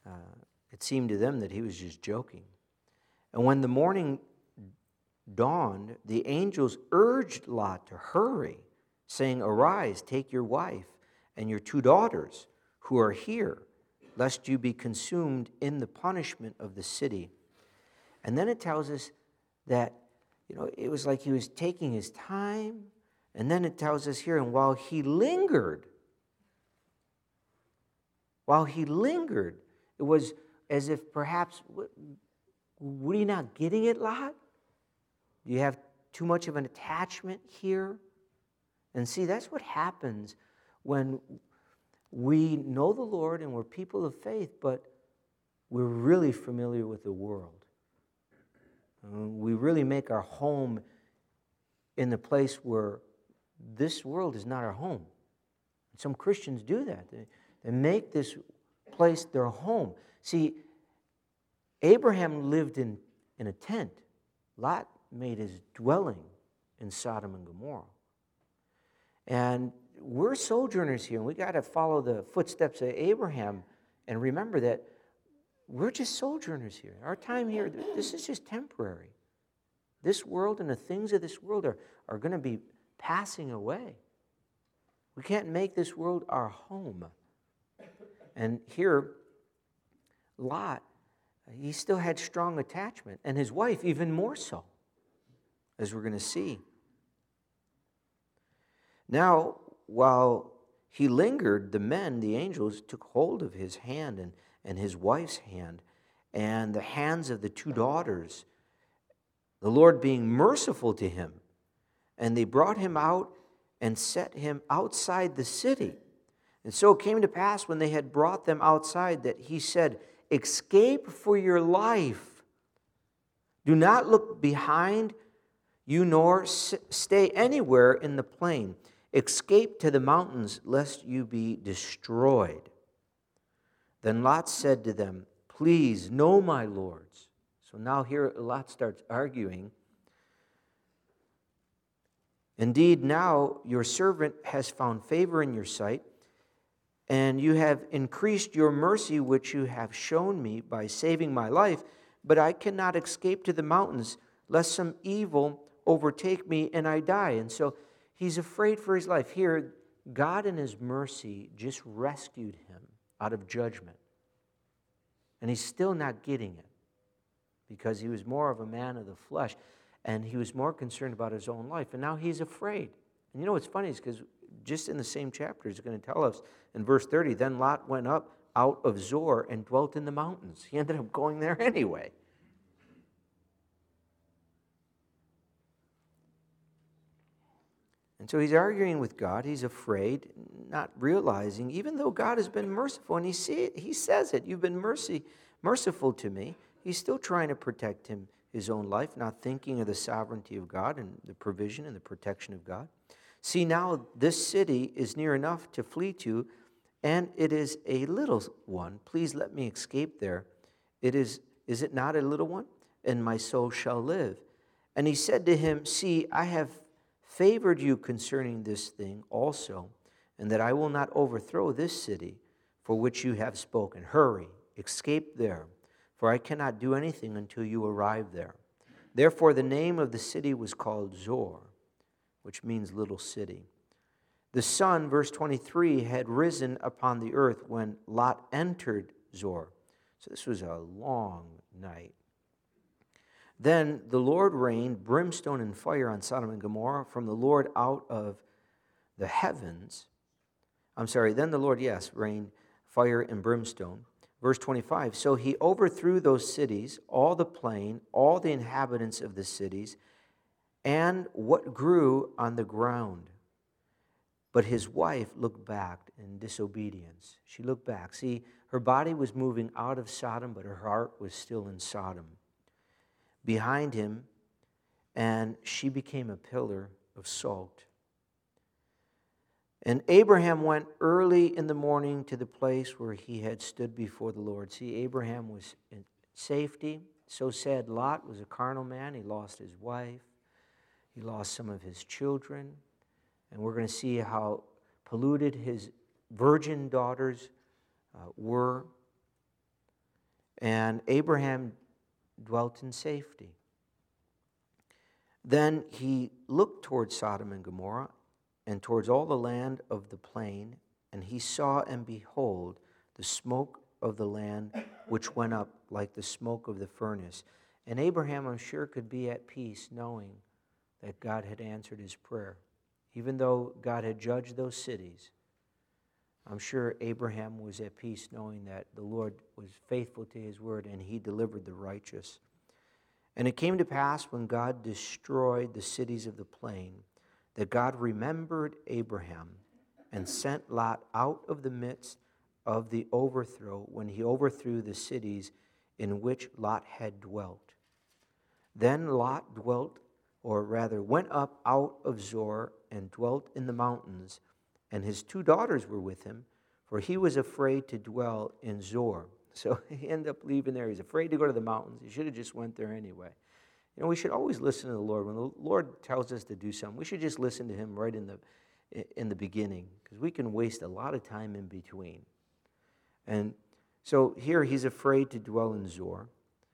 to them that he was just joking. And when the morning dawned, the angels urged Lot to hurry, saying, arise, take your wife and your 2 daughters who are here, lest you be consumed in the punishment of the city. And then it tells us that, it was like he was taking his time. And then it tells us here, and while he lingered, it was as if perhaps, were you not getting it, Lot? Do you have too much of an attachment here? And see, that's what happens when we know the Lord and we're people of faith, but we're really familiar with the world. We really make our home in the place where this world is not our home. Some Christians do that. They make this place their home. See, Abraham lived in a tent. Lot made his dwelling in Sodom and Gomorrah. And we're sojourners here, and we got to follow the footsteps of Abraham and remember that we're just sojourners here. Our time here, this is just temporary. This world and the things of this world are going to be passing away. We can't make this world our home. And here, Lot, he still had strong attachment, and his wife even more so, as we're going to see. Now, while he lingered, the angels, took hold of his hand and his wife's hand, and the hands of the 2 daughters, the Lord being merciful to him. And they brought him out and set him outside the city. And so it came to pass when they had brought them outside that he said, escape for your life. Do not look behind you nor stay anywhere in the plain. Escape to the mountains lest you be destroyed. Then Lot said to them, please, no, my lords. So now here Lot starts arguing. Indeed, now your servant has found favor in your sight, and you have increased your mercy which you have shown me by saving my life, but I cannot escape to the mountains, lest some evil overtake me and I die. And so he's afraid for his life. Here, God in his mercy just rescued him out of judgment. And he's still not getting it because he was more of a man of the flesh, and he was more concerned about his own life. And now he's afraid. And what's funny is because just in the same chapter, it's going to tell us in verse 30, then Lot went up out of Zor and dwelt in the mountains. He ended up going there anyway. And so he's arguing with God. He's afraid, not realizing, even though God has been merciful, and he says it, you've been merciful to me. He's still trying to protect his own life, not thinking of the sovereignty of God and the provision and the protection of God. See, now this city is near enough to flee to, and it is a little one. Please let me escape there. Is it not a little one? And my soul shall live. And he said to him, see, I have favored you concerning this thing also, and that I will not overthrow this city for which you have spoken. Hurry, escape there, for I cannot do anything until you arrive there. Therefore the name of the city was called Zor, which means little city. The sun, verse 23, had risen upon the earth when Lot entered Zor. So this was a long night. Then the Lord rained brimstone and fire on Sodom and Gomorrah from the Lord out of the heavens. Then the Lord, rained fire and brimstone. Verse 25, so he overthrew those cities, all the plain, all the inhabitants of the cities, and what grew on the ground. But his wife looked back in disobedience. She looked back. See, her body was moving out of Sodom, but her heart was still in Sodom. Behind him, and she became a pillar of salt. And Abraham went early in the morning to the place where he had stood before the Lord. See, Abraham was in safety. So sad Lot was a carnal man. He lost his wife. He lost some of his children. And we're going to see how polluted his virgin daughters were. And Abraham dwelt in safety. Then he looked towards Sodom and Gomorrah and towards all the land of the plain, and he saw and behold the smoke of the land which went up like the smoke of the furnace. And Abraham, I'm sure, could be at peace knowing that God had answered his prayer. Even though God had judged those cities, I'm sure Abraham was at peace knowing that the Lord was faithful to his word and he delivered the righteous. And it came to pass when God destroyed the cities of the plain that God remembered Abraham and sent Lot out of the midst of the overthrow when he overthrew the cities in which Lot had dwelt. Then Lot went up out of Zor and dwelt in the mountains, and his 2 daughters were with him, for he was afraid to dwell in Zor. So he ended up leaving there. He's afraid to go to the mountains. He should have just went there anyway. You know, we should always listen to the Lord. When the Lord tells us to do something, we should just listen to him right in the beginning, because we can waste a lot of time in between. And so here he's afraid to dwell in Zor,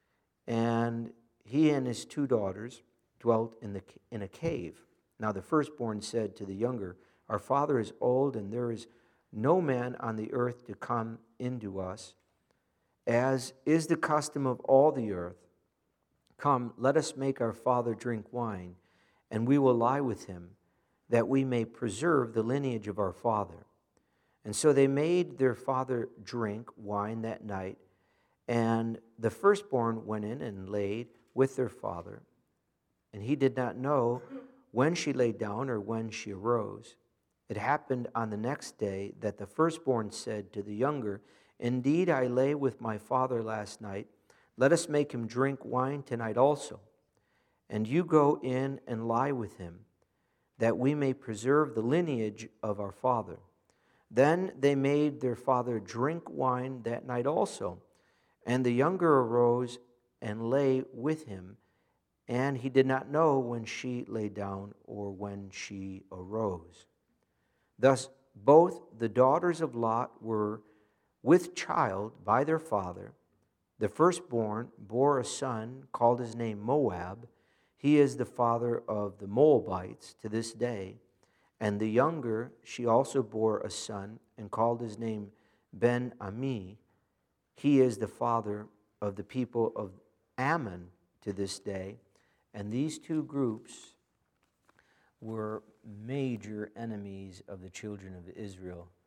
and he and his 2 daughters dwelt in a cave. Now the firstborn said to the younger, our father is old, and there is no man on the earth to come into us, as is the custom of all the earth. Come, let us make our father drink wine, and we will lie with him, that we may preserve the lineage of our father. And so they made their father drink wine that night, and the firstborn went in and laid with their father. And he did not know when she lay down or when she arose. It happened on the next day that the firstborn said to the younger, indeed, I lay with my father last night. Let us make him drink wine tonight also. And you go in and lie with him, that we may preserve the lineage of our father. Then they made their father drink wine that night also. And the younger arose and lay with him, and he did not know when she lay down or when she arose. Thus both the daughters of Lot were with child by their father. The firstborn bore a son, called his name Moab. He is the father of the Moabites to this day. And the younger, she also bore a son, and called his name Ben-Ami. He is the father of the people of Ammon to this day. And these 2 groups were major enemies of the children of Israel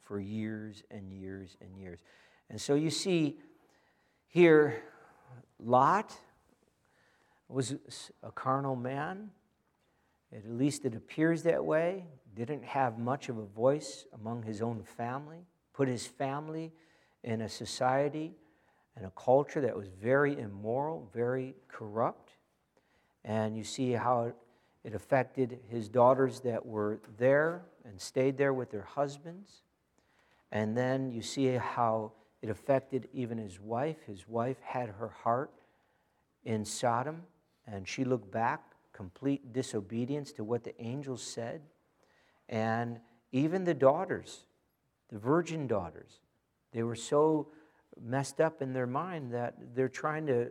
for years and years and years. And so you see here, Lot was a carnal man. At least it appears that way. Didn't have much of a voice among his own family. Put his family in a society and a culture that was very immoral, very corrupt. And you see how it affected his daughters that were there and stayed there with their husbands. And then you see how it affected even his wife. His wife had her heart in Sodom, and she looked back, complete disobedience to what the angels said. And even the daughters, the virgin daughters, they were so messed up in their mind that they're trying to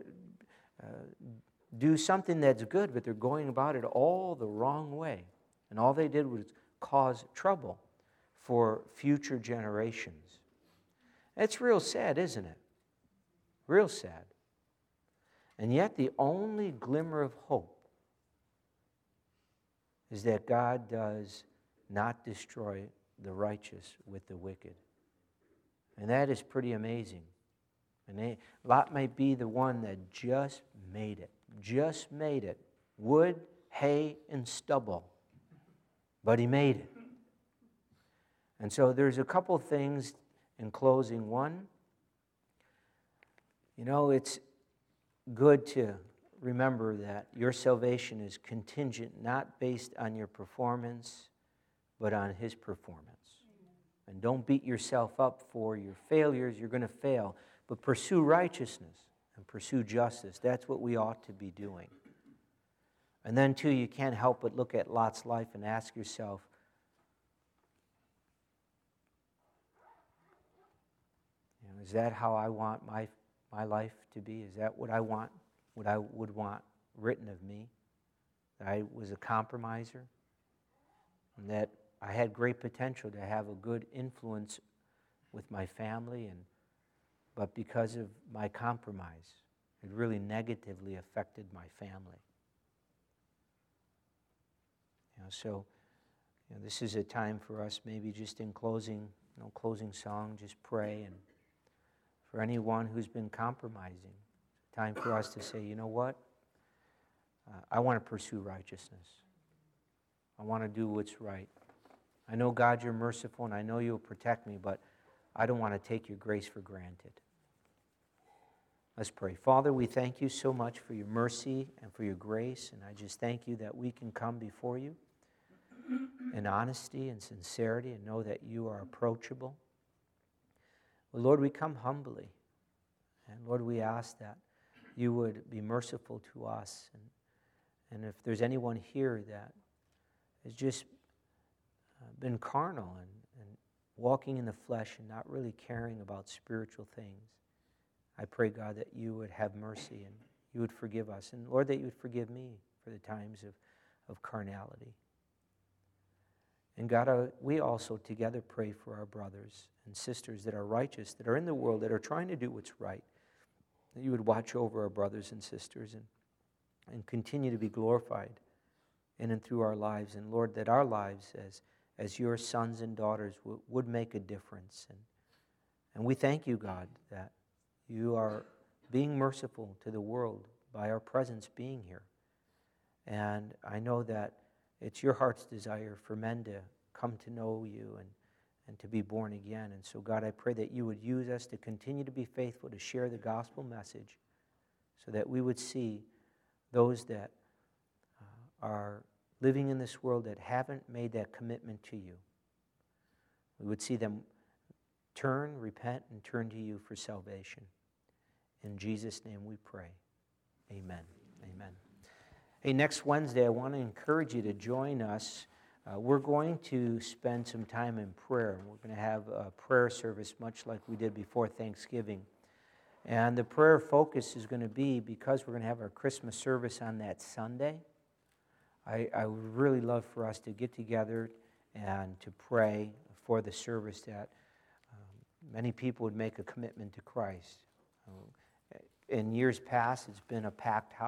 do something that's good, but they're going about it all the wrong way. And all they did was cause trouble for future generations. It's real sad, isn't it? Real sad. And yet the only glimmer of hope is that God does not destroy the righteous with the wicked. And that is pretty amazing. And Lot might be the one that just made it. Just made it. Wood, hay, and stubble. But he made it. And so there's a couple things in closing. One, it's good to remember that your salvation is contingent, not based on your performance, but on His performance. And don't beat yourself up for your failures. You're going to fail. But pursue righteousness and pursue justice. That's what we ought to be doing. And then, too, you can't help but look at Lot's life and ask yourself, is that how I want my life to be? Is that what I want, what I would want written of me? That I was a compromiser? And that I had great potential to have a good influence with my family, but because of my compromise, it really negatively affected my family. This is a time for us, maybe just in closing song, just pray. And for anyone who's been compromising, it's time for us to say, you know what? I want to pursue righteousness. I want to do what's right. I know, God, you're merciful, and I know you'll protect me, but I don't want to take your grace for granted. Let's pray. Father, we thank you so much for your mercy and for your grace, and I just thank you that we can come before you in honesty and sincerity and know that you are approachable. Well, Lord, we come humbly, and Lord, we ask that you would be merciful to us, and if there's anyone here that has just been carnal and walking in the flesh and not really caring about spiritual things, I pray, God, that you would have mercy and you would forgive us. And Lord, that you would forgive me for the times of carnality. And God, we also together pray for our brothers and sisters that are righteous, that are in the world, that are trying to do what's right. That you would watch over our brothers and sisters and continue to be glorified in and through our lives. And Lord, that our lives as your sons and daughters would make a difference. And we thank you, God, that you are being merciful to the world by our presence being here. And I know that it's your heart's desire for men to come to know you and to be born again. And so, God, I pray that you would use us to continue to be faithful to share the gospel message so that we would see those that are living in this world that haven't made that commitment to you. We would see them turn, repent, and turn to you for salvation. In Jesus' name we pray. Amen. Amen. Hey, next Wednesday, I want to encourage you to join us. We're going to spend some time in prayer. We're going to have a prayer service much like we did before Thanksgiving. And the prayer focus is going to be, because we're going to have our Christmas service on that Sunday, I would really love for us to get together and to pray for the service that many people would make a commitment to Christ. In years past, it's been a packed house.